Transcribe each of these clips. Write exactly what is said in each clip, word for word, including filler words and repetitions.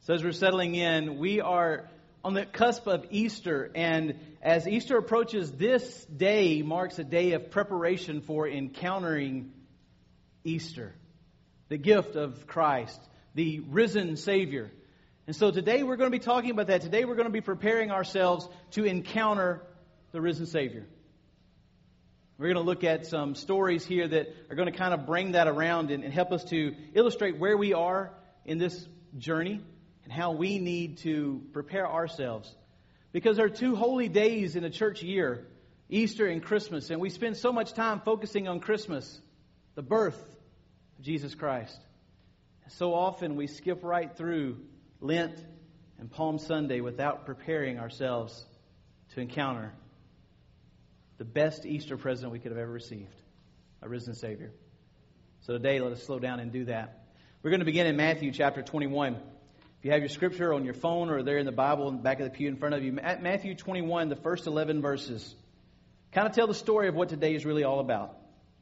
So as we're settling in, we are on the cusp of Easter. And as Easter approaches, this day marks a day of preparation for encountering Easter, the gift of Christ, the risen Savior. And so today we're going to be talking about that. Today we're going to be preparing ourselves to encounter the risen Savior. We're going to look at some stories here that are going to kind of bring that around and, and help us to illustrate where we are in this journey and how we need to prepare ourselves. Because there are two holy days in a church year, Easter and Christmas, and we spend so much time focusing on Christmas, the birth of Jesus Christ. And so often we skip right through Lent and Palm Sunday without preparing ourselves to encounter the best Easter present we could have ever received, a risen Savior. So today, let us slow down and do that. We're going to begin in Matthew chapter twenty-one. If you have your scripture on your phone or there in the Bible in the back of the pew in front of you, at Matthew twenty-one, the first eleven verses, kind of tell the story of what today is really all about.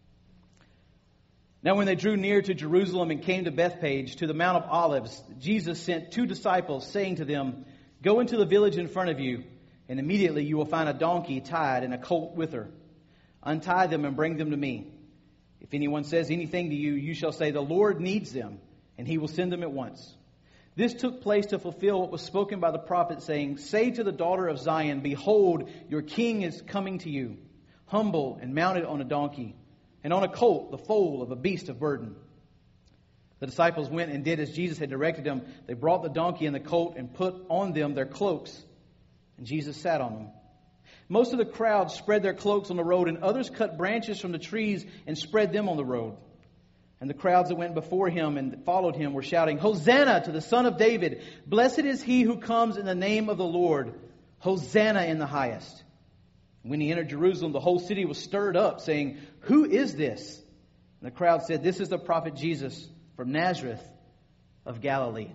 Now when they drew near to Jerusalem and came to Bethphage, to the Mount of Olives, Jesus sent two disciples, saying to them, "Go into the village in front of you, and immediately you will find a donkey tied and a colt with her. Untie them and bring them to me. If anyone says anything to you, you shall say, 'The Lord needs them,' and he will send them at once." This took place to fulfill what was spoken by the prophet, saying, "Say to the daughter of Zion, Behold, your king is coming to you, humble and mounted on a donkey, and on a colt, the foal of a beast of burden." The disciples went and did as Jesus had directed them. They brought the donkey and the colt and put on them their cloaks, and Jesus sat on them. Most of the crowd spread their cloaks on the road, and others cut branches from the trees and spread them on the road. And the crowds that went before him and followed him were shouting, "Hosanna to the Son of David! Blessed is he who comes in the name of the Lord! Hosanna in the highest!" When he entered Jerusalem, the whole city was stirred up, saying, "Who is this?" And the crowd said, "This is the prophet Jesus from Nazareth of Galilee."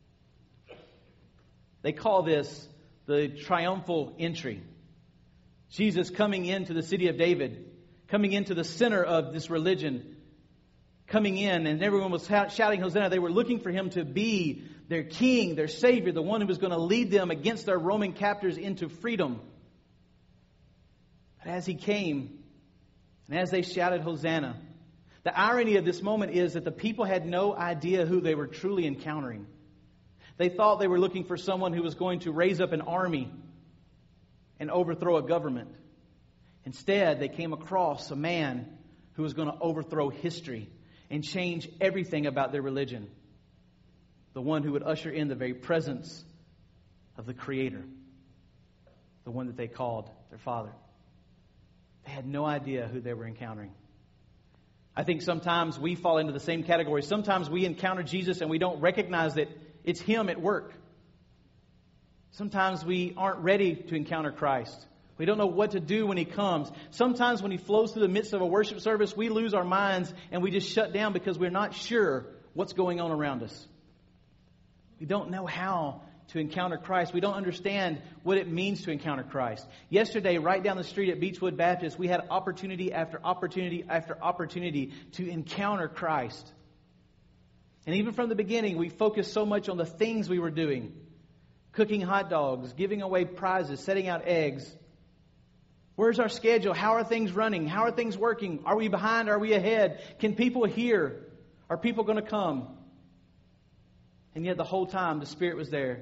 They call this the triumphal entry. Jesus coming into the city of David, coming into the center of this religion, coming in, and everyone was shouting Hosanna. They were looking for him to be their king, their savior, the one who was going to lead them against their Roman captors into freedom. But as he came, and as they shouted Hosanna, the irony of this moment is that the people had no idea who they were truly encountering. They thought they were looking for someone who was going to raise up an army and overthrow a government. Instead, they came across a man who was going to overthrow history and change everything about their religion. The one who would usher in the very presence of the Creator. The one that they called their Father. They had no idea who they were encountering. I think sometimes we fall into the same category. Sometimes we encounter Jesus and we don't recognize that it's Him at work. Sometimes we aren't ready to encounter Christ. We don't know what to do when He comes. Sometimes when He flows through the midst of a worship service, we lose our minds and we just shut down because we're not sure what's going on around us. We don't know how to encounter Christ. We don't understand what it means to encounter Christ. Yesterday, right down the street at Beechwood Baptist, we had opportunity after opportunity after opportunity to encounter Christ. And even from the beginning, we focused so much on the things we were doing. Cooking hot dogs, giving away prizes, setting out eggs. Where's our schedule? How are things running? How are things working? Are we behind? Are we ahead? Can people hear? Are people going to come? And yet the whole time the Spirit was there.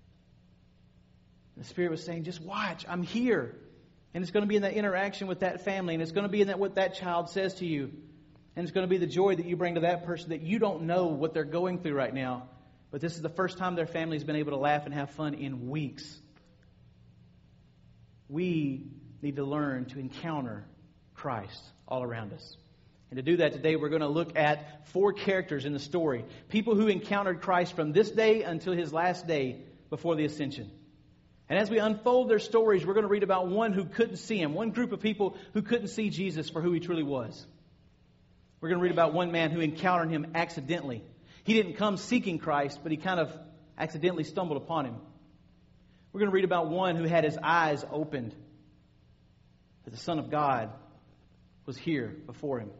The Spirit was saying, just watch, I'm here. And it's going to be in that interaction with that family. And it's going to be in that what that child says to you. And it's going to be the joy that you bring to that person that you don't know what they're going through right now. But this is the first time their family's been able to laugh and have fun in weeks. We need to learn to encounter Christ all around us. And to do that today, we're going to look at four characters in the story. People who encountered Christ from this day until His last day before the ascension. And as we unfold their stories, we're going to read about one who couldn't see Him. One group of people who couldn't see Jesus for who He truly was. We're going to read about one man who encountered Him accidentally. He didn't come seeking Christ, but he kind of accidentally stumbled upon Him. We're going to read about one who had his eyes opened. That the Son of God was here before him.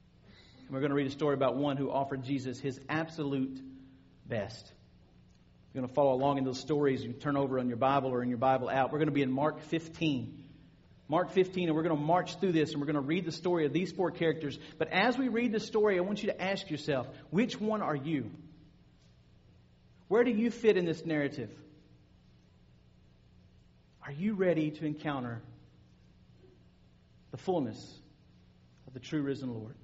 And we're going to read a story about one who offered Jesus his absolute best. you're going to follow along in those stories, you turn over on your Bible or in your Bible app. We're going to be in Mark fifteen. Mark fifteen, and we're going to march through this, and we're going to read the story of these four characters. But as we read the story, I want you to ask yourself, which one are you? Where do you fit in this narrative? Are you ready to encounter the fullness of the true risen Lord?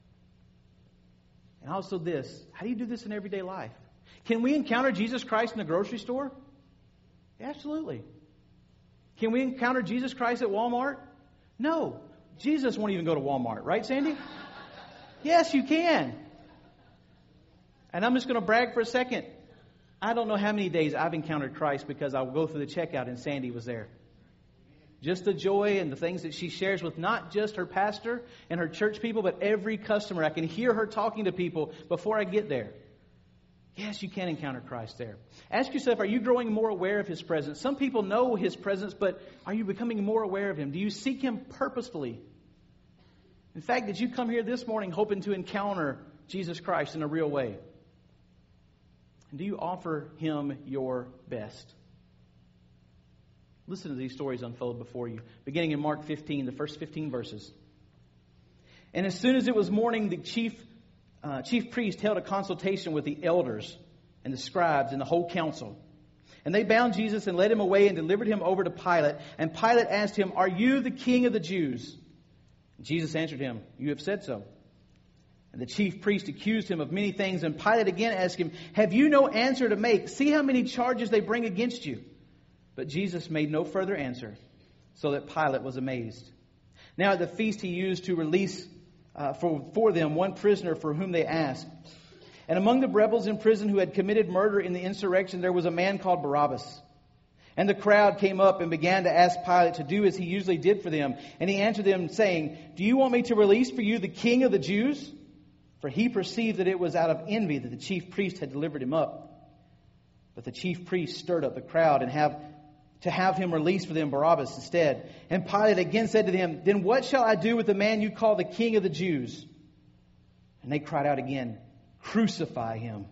And also this, how do you do this in everyday life? Can we encounter Jesus Christ in the grocery store? Absolutely. Can we encounter Jesus Christ at Walmart? No. Jesus won't even go to Walmart. Right, Sandy? Yes, you can. And I'm just going to brag for a second. I don't know how many days I've encountered Christ because I'll go through the checkout and Sandy was there. Just the joy and the things that she shares with not just her pastor and her church people, but every customer. I can hear her talking to people before I get there. Yes, you can encounter Christ there. Ask yourself, are you growing more aware of His presence? Some people know His presence, but are you becoming more aware of Him? Do you seek Him purposefully? In fact, did you come here this morning hoping to encounter Jesus Christ in a real way? And do you offer Him your best? Listen to these stories unfold before you. Beginning in Mark fifteen, the first fifteen verses. And as soon as it was morning, the chief Uh, chief priest held a consultation with the elders and the scribes and the whole council. And they bound Jesus and led Him away and delivered Him over to Pilate. And Pilate asked Him, "Are you the king of the Jews?" And Jesus answered him, "You have said so." And the chief priest accused Him of many things. And Pilate again asked Him, "Have you no answer to make? See how many charges they bring against you." But Jesus made no further answer, so that Pilate was amazed. Now at the feast He used to release Uh, for, for them one prisoner for whom they asked. And among the rebels in prison who had committed murder in the insurrection, there was a man called Barabbas. And the crowd came up and began to ask Pilate to do as he usually did for them. And he answered them, saying, "Do you want me to release for you the king of the Jews?" For he perceived that it was out of envy that the chief priest had delivered him up. But the chief priest stirred up the crowd and have to have him release for them Barabbas instead. And Pilate again said to them, "Then what shall I do with the man you call the king of the Jews?" And they cried out again, "Crucify him."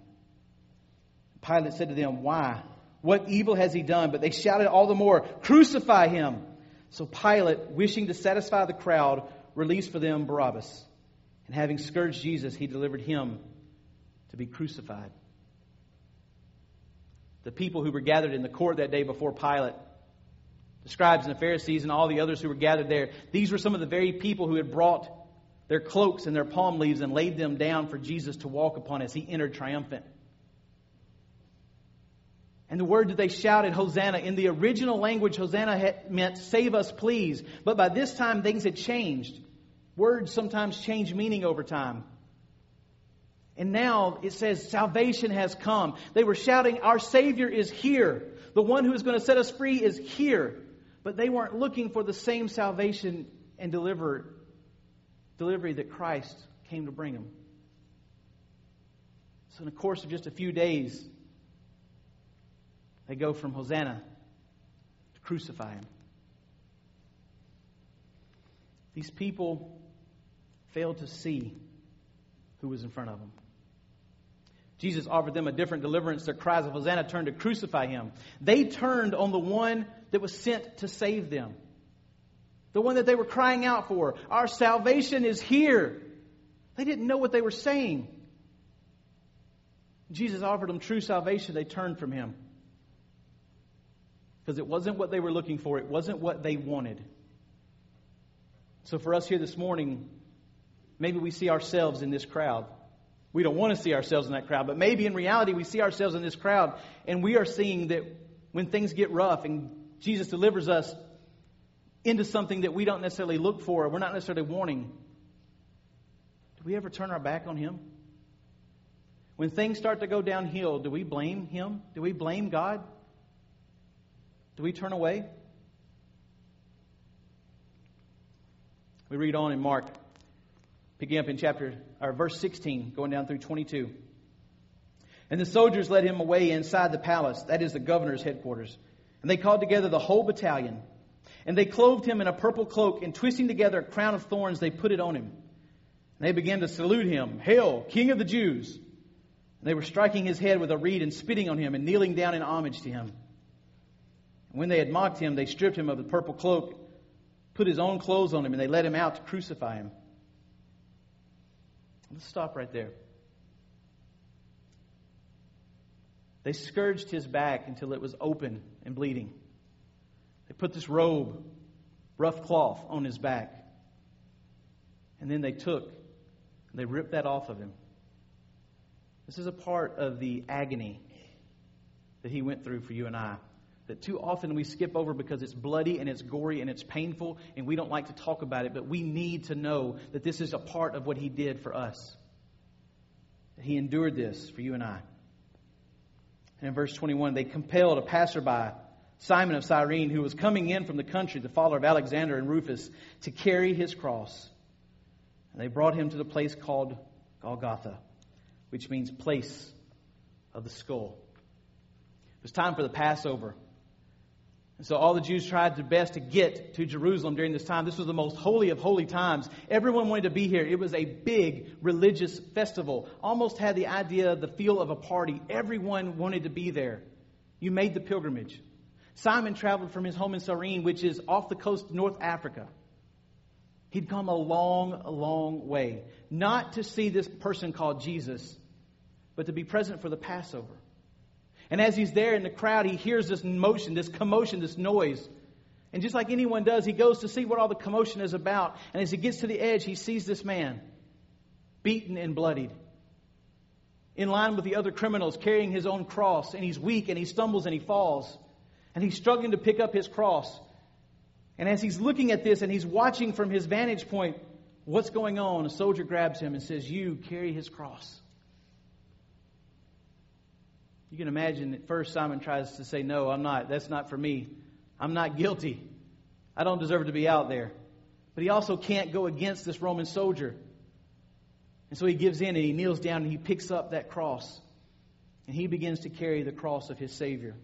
Pilate said to them, "Why? What evil has he done?" But they shouted all the more, "Crucify him!" So Pilate, wishing to satisfy the crowd, released for them Barabbas. And having scourged Jesus, he delivered him to be crucified. The people who were gathered in the court that day before Pilate, the scribes and the Pharisees and all the others who were gathered there, these were some of the very people who had brought their cloaks and their palm leaves and laid them down for Jesus to walk upon as He entered triumphant. And the word that they shouted, Hosanna, in the original language, Hosanna had meant save us, please. But by this time, things had changed. Words sometimes change meaning over time. And now it says salvation has come. They were shouting, our Savior is here. The one who is going to set us free is here. But they weren't looking for the same salvation and deliver, delivery that Christ came to bring them. So in the course of just a few days, they go from Hosanna to crucify Him. These people failed to see who was in front of them. Jesus offered them a different deliverance. Their cries of Hosanna turned to crucify Him. They turned on the one that was sent to save them. The one that they were crying out for. Our salvation is here. They didn't know what they were saying. Jesus offered them true salvation. They turned from Him. Because it wasn't what they were looking for. It wasn't what they wanted. So for us here this morning, maybe we see ourselves in this crowd. We don't want to see ourselves in that crowd, but maybe in reality we see ourselves in this crowd, and we are seeing that when things get rough and Jesus delivers us into something that we don't necessarily look for, or we're not necessarily wanting, do we ever turn our back on Him? When things start to go downhill, do we blame Him? Do we blame God? Do we turn away? We read on in Mark, picking up in chapter or verse sixteen, going down through twenty-two. And the soldiers led Him away inside the palace, that is the governor's headquarters. And they called together the whole battalion. And they clothed Him in a purple cloak, and twisting together a crown of thorns, they put it on Him. And they began to salute Him, "Hail, King of the Jews!" And they were striking his head with a reed and spitting on him and kneeling down in homage to him. And when they had mocked him, they stripped him of the purple cloak, put his own clothes on him, and they led him out to crucify him. Let's stop right there. They scourged his back until it was open and bleeding. They put this robe, rough cloth, on his back. And then they took and they ripped that off of him. This is a part of the agony that he went through for you and I, that too often we skip over because it's bloody and it's gory and it's painful and we don't like to talk about it, but we need to know that this is a part of what he did for us. That he endured this for you and I. And in verse twenty-one, they compelled a passerby, Simon of Cyrene, who was coming in from the country, the father of Alexander and Rufus, to carry his cross. And they brought him to the place called Golgotha, which means place of the skull. It was time for the Passover. And so all the Jews tried their best to get to Jerusalem during this time. This was the most holy of holy times. Everyone wanted to be here. It was a big religious festival. Almost had the idea, the feel of a party. Everyone wanted to be there. You made the pilgrimage. Simon traveled from his home in Cyrene, which is off the coast of North Africa. He'd come a long, a long way. Not to see this person called Jesus, but to be present for the Passover. And as he's there in the crowd, he hears this motion, this commotion, this noise. And just like anyone does, he goes to see what all the commotion is about. And as he gets to the edge, he sees this man, beaten and bloodied, in line with the other criminals, carrying his own cross. And he's weak, and he stumbles, and he falls. And he's struggling to pick up his cross. And as he's looking at this, and he's watching from his vantage point, what's going on? A soldier grabs him and says, "You carry his cross." You can imagine at first Simon tries to say, "No, I'm not. That's not for me. I'm not guilty. I don't deserve to be out there." But he also can't go against this Roman soldier. And so he gives in and he kneels down and he picks up that cross. And he begins to carry the cross of his Savior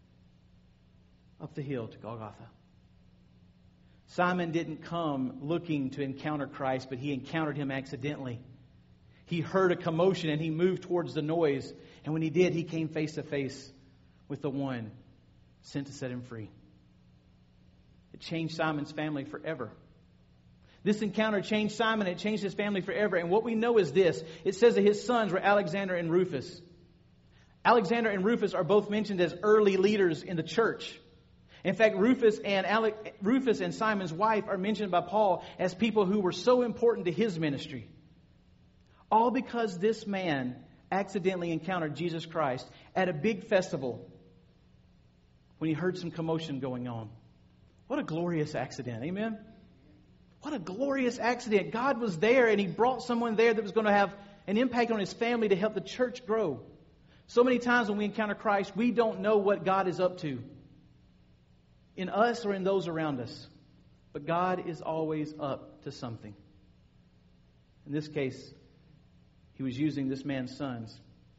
up the hill to Golgotha. Simon didn't come looking to encounter Christ, but he encountered him accidentally. He heard a commotion and he moved towards the noise. And when he did, he came face to face with the one sent to set him free. It changed Simon's family forever. This encounter changed Simon. It changed his family forever. And what we know is this. It says that his sons were Alexander and Rufus. Alexander and Rufus are both mentioned as early leaders in the church. In fact, Rufus and Alec, Rufus and Simon's wife are mentioned by Paul as people who were so important to his ministry. All because this man accidentally encountered Jesus Christ at a big festival when he heard some commotion going on. What a glorious accident. Amen? What a glorious accident. God was there and he brought someone there that was going to have an impact on his family to help the church grow. So many times when we encounter Christ, we don't know what God is up to in us or in those around us. But God is always up to something. In this case, he was using this man's sons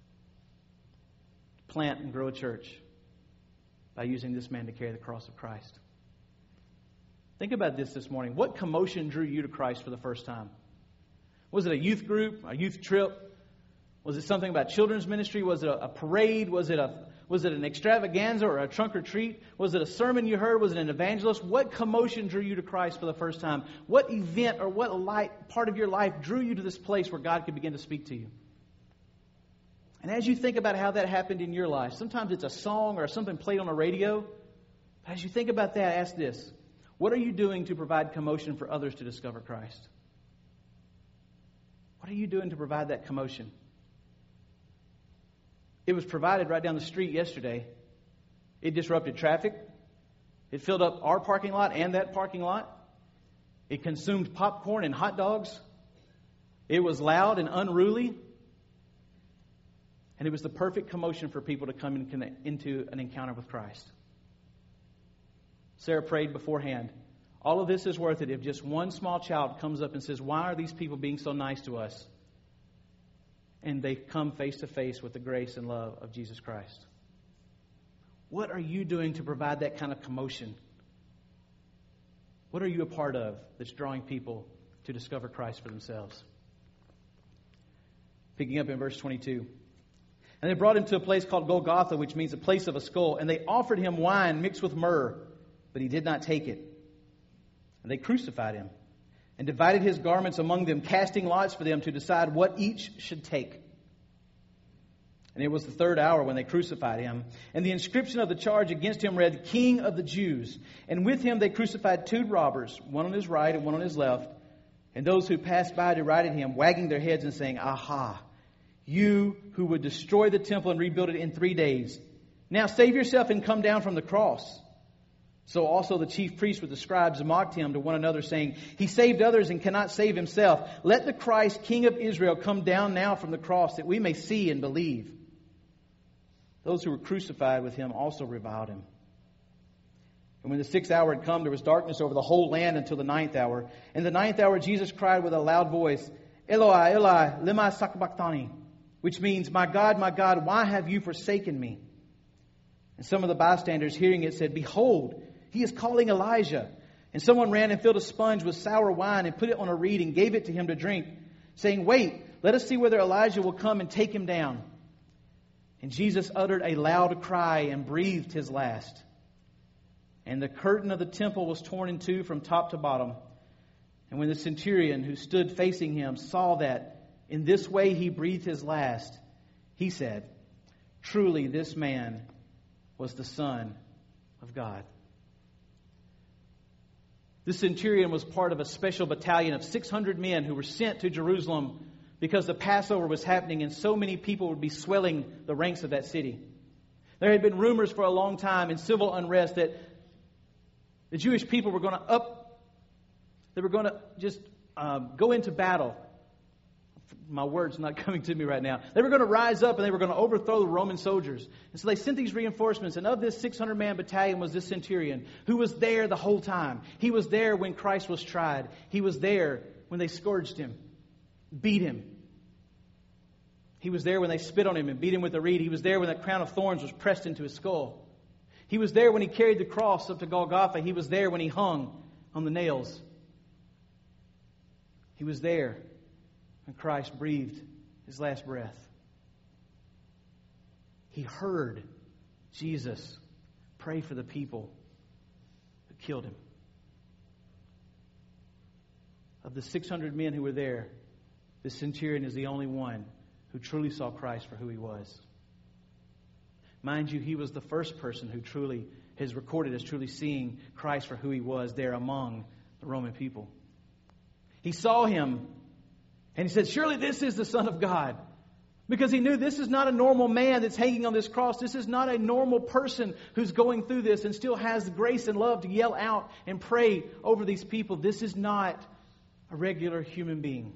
to plant and grow a church by using this man to carry the cross of Christ. Think about this this morning. What commotion drew you to Christ for the first time? Was it a youth group, a youth trip? Was it something about children's ministry? Was it a, a parade? Was it a was it an extravaganza or a trunk or treat? Was it a sermon you heard? Was it an evangelist? What commotion drew you to Christ for the first time? What event or what light, part of your life drew you to this place where God could begin to speak to you? And as you think about how that happened in your life, sometimes it's a song or something played on a radio. But as you think about that, ask this. What are you doing to provide commotion for others to discover Christ? What are you doing to provide that commotion? It was provided right down the street yesterday. It disrupted traffic. It filled up our parking lot and that parking lot. It consumed popcorn and hot dogs. It was loud and unruly. And it was the perfect commotion for people to come in, into an encounter with Christ. Sarah prayed beforehand. All of this is worth it if just one small child comes up and says, "Why are these people being so nice to us?" And they come face to face with the grace and love of Jesus Christ. What are you doing to provide that kind of commotion? What are you a part of that's drawing people to discover Christ for themselves? Picking up in verse twenty-two. And they brought him to a place called Golgotha, which means a place of a skull. And they offered him wine mixed with myrrh, but he did not take it. And they crucified him and divided his garments among them, casting lots for them to decide what each should take. And it was the third hour when they crucified him. And the inscription of the charge against him read, King of the Jews. And with him they crucified two robbers, one on his right and one on his left. And those who passed by derided him, wagging their heads and saying, Aha! You who would destroy the temple and rebuild it in three days. Now save yourself and come down from the cross. So also the chief priests with the scribes mocked him to one another, saying, He saved others and cannot save himself. Let the Christ, King of Israel, come down now from the cross, that we may see and believe. Those who were crucified with him also reviled him. And when the sixth hour had come, there was darkness over the whole land until the ninth hour. In the ninth hour Jesus cried with a loud voice, Eloi, Eloi, lema sabachthani, which means, My God, my God, why have you forsaken me? And some of the bystanders hearing it said, Behold, he is calling Elijah. And someone ran and filled a sponge with sour wine and put it on a reed and gave it to him to drink, saying, Wait, let us see whether Elijah will come and take him down. And Jesus uttered a loud cry and breathed his last. And the curtain of the temple was torn in two from top to bottom. And when the centurion who stood facing him saw that in this way he breathed his last, he said, Truly this man was the Son of God. This centurion was part of a special battalion of six hundred men who were sent to Jerusalem because the Passover was happening and so many people would be swelling the ranks of that city. There had been rumors for a long time in civil unrest that the Jewish people were going to up, they were going to just um, go into battle. My word's not coming to me right now. They were going to rise up and they were going to overthrow the Roman soldiers. And so they sent these reinforcements. And of this six hundred man battalion was this centurion who was there the whole time. He was there when Christ was tried. He was there when they scourged him, beat him. He was there when they spit on him and beat him with a reed. He was there when that crown of thorns was pressed into his skull. He was there when he carried the cross up to Golgotha. He was there when he hung on the nails. He was there when Christ breathed his last breath. He heard Jesus pray for the people who killed him. Of the six hundred men who were there, the centurion is the only one who truly saw Christ for who he was. Mind you, he was the first person who truly is recorded as truly seeing Christ for who he was there among the Roman people. He saw him and he said, surely this is the Son of God. Because he knew this is not a normal man that's hanging on this cross. This is not a normal person who's going through this and still has the grace and love to yell out and pray over these people. This is not a regular human being.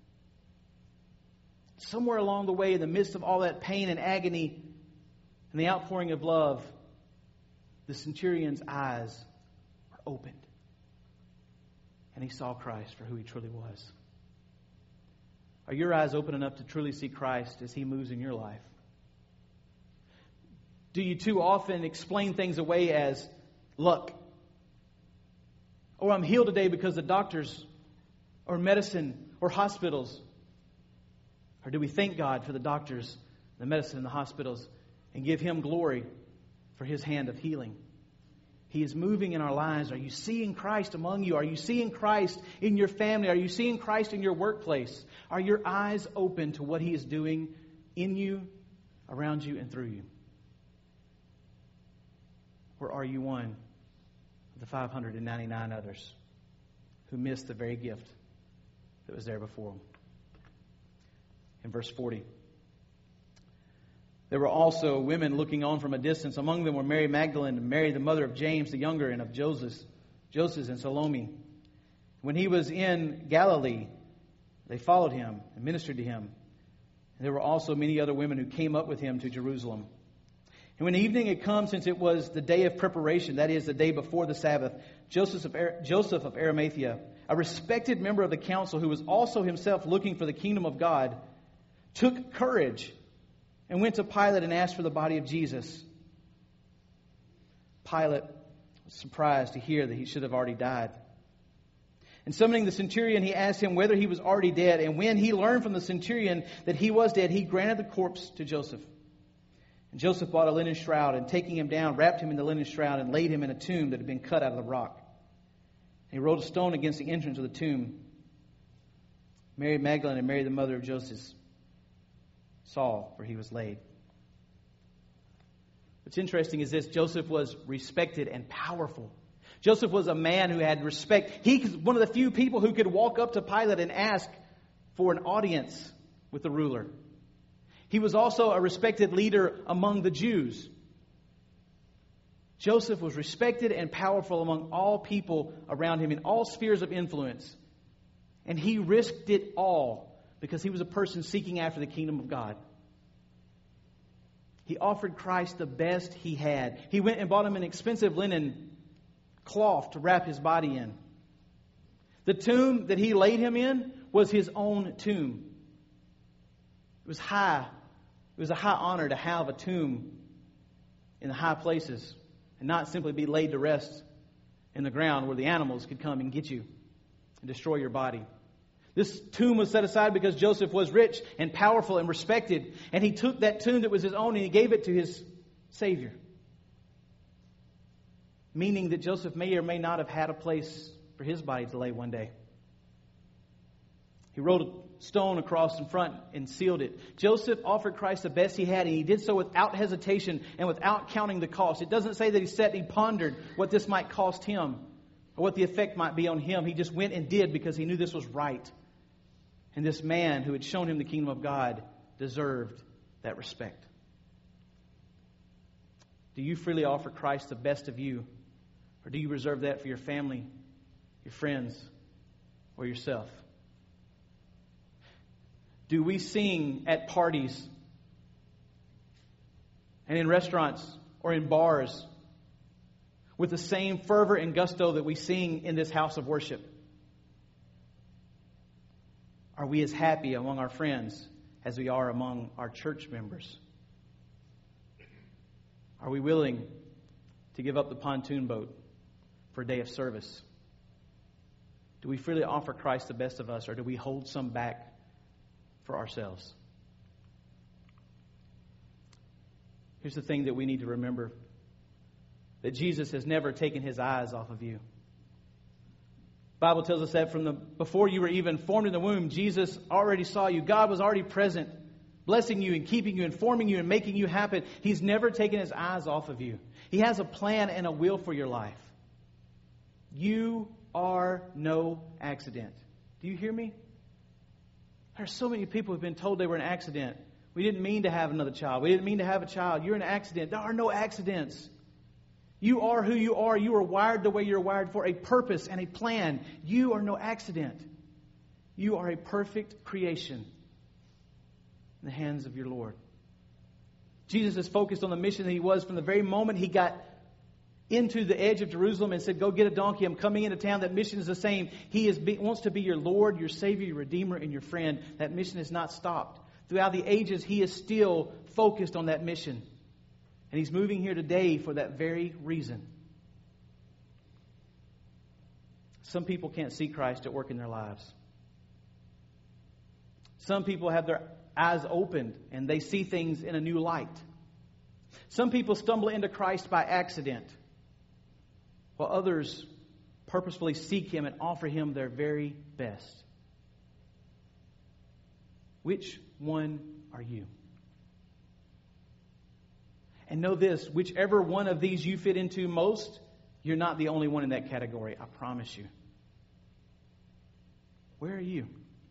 Somewhere along the way, in the midst of all that pain and agony and the outpouring of love, the centurion's eyes were opened. And he saw Christ for who he truly was. Are your eyes open enough to truly see Christ as he moves in your life? Do you too often explain things away as luck? Or I'm healed today because the doctors or medicine or hospitals? Or do we thank God for the doctors, the medicine, and the hospitals and give him glory for his hand of healing? He is moving in our lives. Are you seeing Christ among you? Are you seeing Christ in your family? Are you seeing Christ in your workplace? Are your eyes open to what he is doing in you, around you, and through you? Or are you one of the five hundred ninety-nine others who missed the very gift that was there before them? In verse forty. There were also women looking on from a distance. Among them were Mary Magdalene and Mary, the mother of James the younger, and of Joseph, Joseph and Salome. When he was in Galilee, they followed him and ministered to him. And there were also many other women who came up with him to Jerusalem. And when evening had come, since it was the day of preparation, that is, the day before the Sabbath, Joseph of, Ar- Joseph of Arimathea, a respected member of the council who was also himself looking for the kingdom of God, took courage and went to Pilate and asked for the body of Jesus. Pilate was surprised to hear that he should have already died. And summoning the centurion, he asked him whether he was already dead. And when he learned from the centurion that he was dead, he granted the corpse to Joseph. And Joseph bought a linen shroud, and taking him down, wrapped him in the linen shroud, and laid him in a tomb that had been cut out of the rock. And he rolled a stone against the entrance of the tomb. Mary Magdalene and Mary, the mother of Joseph, saw where he was laid. What's interesting is this: Joseph was respected and powerful. Joseph was a man who had respect. He was one of the few people who could walk up to Pilate and ask for an audience with the ruler. He was also a respected leader among the Jews. Joseph was respected and powerful among all people around him in all spheres of influence. And he risked it all because he was a person seeking after the kingdom of God. He offered Christ the best he had. He went and bought him an expensive linen cloth to wrap his body in. The tomb that he laid him in was his own tomb. It was high. It was a high honor to have a tomb in the high places and not simply be laid to rest in the ground where the animals could come and get you and destroy your body. This tomb was set aside because Joseph was rich and powerful and respected. And he took that tomb that was his own and he gave it to his Savior. Meaning that Joseph may or may not have had a place for his body to lay one day. He rolled a stone across in front and sealed it. Joseph offered Christ the best he had, and he did so without hesitation and without counting the cost. It doesn't say that he sat and he pondered what this might cost him or what the effect might be on him. He just went and did because he knew this was right. And this man who had shown him the kingdom of God deserved that respect. Do you freely offer Christ the best of you? Or do you reserve that for your family, your friends, or yourself? Do we sing at parties and in restaurants or in bars with the same fervor and gusto that we sing in this house of worship? Are we as happy among our friends as we are among our church members? Are we willing to give up the pontoon boat for a day of service? Do we freely offer Christ the best of us, or do we hold some back for ourselves? Here's the thing that we need to remember: that Jesus has never taken his eyes off of you. The Bible tells us that from the before you were even formed in the womb, Jesus already saw you. God was already present, blessing you and keeping you, informing you and making you happen. He's never taken his eyes off of you. He has a plan and a will for your life. You are no accident. Do you hear me? There are so many people who have been told they were an accident. We didn't mean to have another child. We didn't mean to have a child. You're an accident. There are no accidents. You are who you are. You are wired the way you're wired for a purpose and a plan. You are no accident. You are a perfect creation in the hands of your Lord. Jesus is focused on the mission that he was from the very moment he got into the edge of Jerusalem and said, go get a donkey. I'm coming into town. That mission is the same. He is be, wants to be your Lord, your Savior, your Redeemer, and your friend. That mission has not stopped. Throughout the ages, he is still focused on that mission. And he's moving here today for that very reason. Some people can't see Christ at work in their lives. Some people have their eyes opened and they see things in a new light. Some people stumble into Christ by accident, while others purposefully seek him and offer him their very best. Which one are you? And know this, whichever one of these you fit into most, you're not the only one in that category, I promise you. Where are you?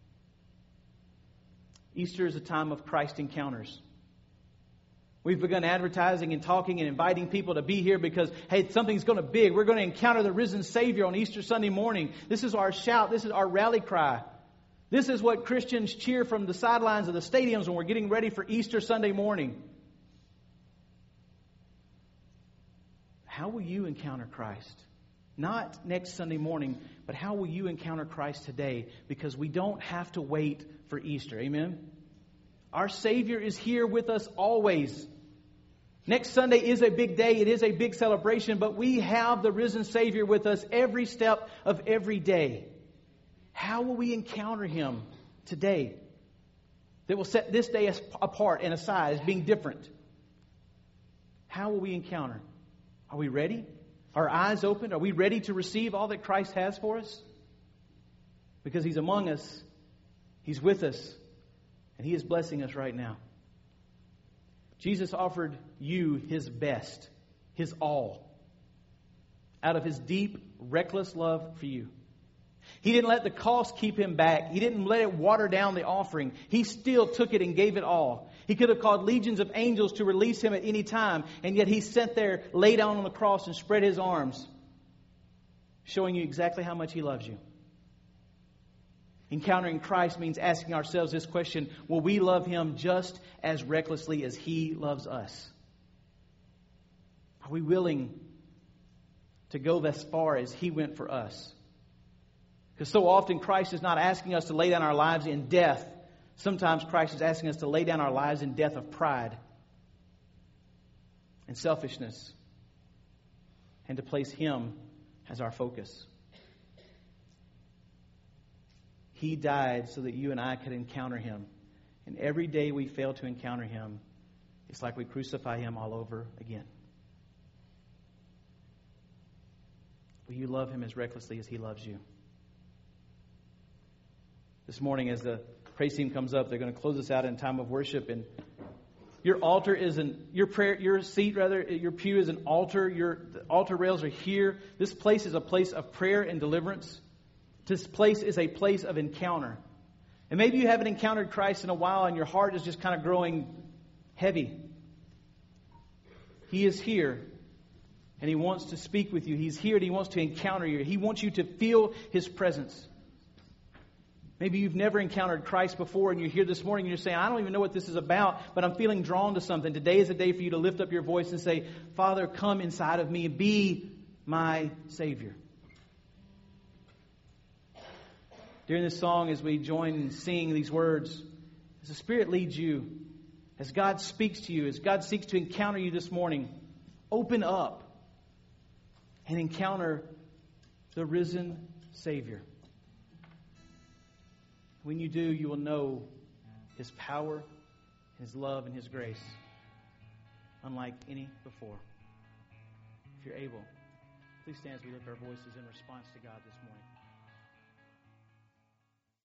Easter is a time of Christ encounters. We've begun advertising and talking and inviting people to be here because, hey, something's going to be big. We're going to encounter the risen Savior on Easter Sunday morning. This is our shout. This is our rally cry. This is what Christians cheer from the sidelines of the stadiums when we're getting ready for Easter Sunday morning. How will you encounter Christ? Not next Sunday morning, but how will you encounter Christ today? Because we don't have to wait for Easter. Amen? Our Savior is here with us always. Next Sunday is a big day. It is a big celebration, but we have the risen Savior with us every step of every day. How will we encounter him today that will set this day apart and aside as being different? How will we encounter? Are we ready? Are our eyes open? Are we ready to receive all that Christ has for us? Because He's among us. He's with us. And He is blessing us right now. Jesus offered you His best, His all, out of His deep, reckless love for you. He didn't let the cost keep Him back. He didn't let it water down the offering. He still took it and gave it all. He could have called legions of angels to release Him at any time, and yet He sat there, lay down on the cross, and spread His arms, showing you exactly how much He loves you. Encountering Christ means asking ourselves this question: will we love Him just as recklessly as He loves us? Are we willing to go as far as He went for us? Because so often Christ is not asking us to lay down our lives in death. Sometimes Christ is asking us to lay down our lives in death of pride and selfishness, and to place Him as our focus. He died so that you and I could encounter Him. And every day we fail to encounter Him, it's like we crucify Him all over again. Will you love Him as recklessly as He loves you? This morning, as the praise team comes up, they're going to close us out in time of worship. And your altar is an your prayer, your seat rather, your pew is an altar. Your the altar rails are here. This place is a place of prayer and deliverance. This place is a place of encounter. And maybe you haven't encountered Christ in a while, and your heart is just kind of growing heavy. He is here, and He wants to speak with you. He's here, and He wants to encounter you. He wants you to feel His presence. Maybe you've never encountered Christ before, and you're here this morning and you're saying, I don't even know what this is about, but I'm feeling drawn to something. Today is a day for you to lift up your voice and say, Father, come inside of me and be my Savior. During this song, as we join and sing these words, as the Spirit leads you, as God speaks to you, as God seeks to encounter you this morning, open up and encounter the risen Savior. When you do, you will know His power, His love, and His grace, unlike any before. If you're able, please stand as we lift our voices in response to God this morning.